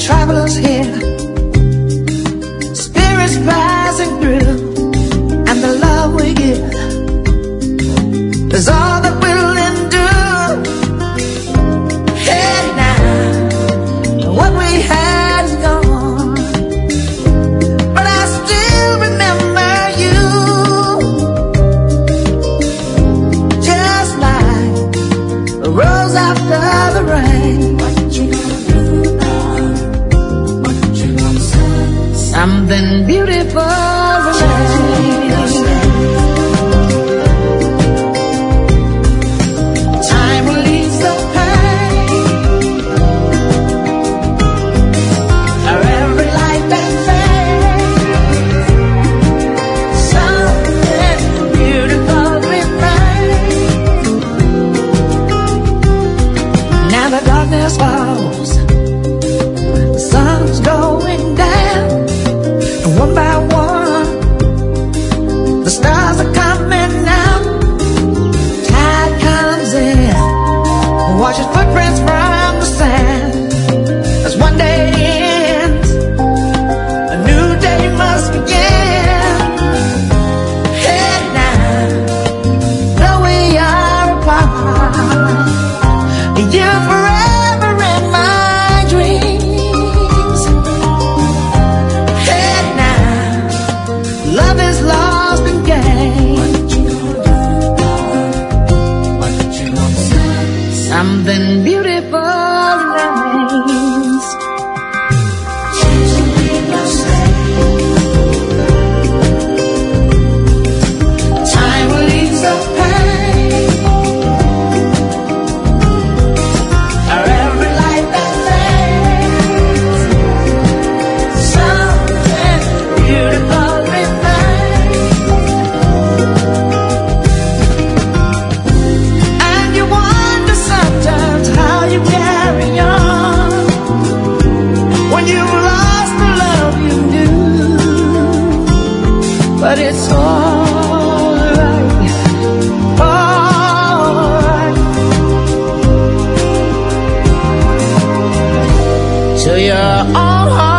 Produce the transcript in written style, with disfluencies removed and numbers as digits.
travelers here, spirits passing through, and the love we give is all that we'll endure. Hey now, what we had is gone, but I still remember you, just like a rose after the rain. Something beautiful remains. Time relieves the pain of every life that fades. Something beautiful remains. Now the darkness falls, the sun's going down. One by one, the stars are coming out. Tide comes in, washes footprints from the sand. As one day ends, a new day must begin. Hey now, though we are apart, you're forever in my dreams. Love is lost and gained. Something beautiful remains. Time relieves the pain of every life that fades. Something beautiful. But it's alright, alright. To your own heart.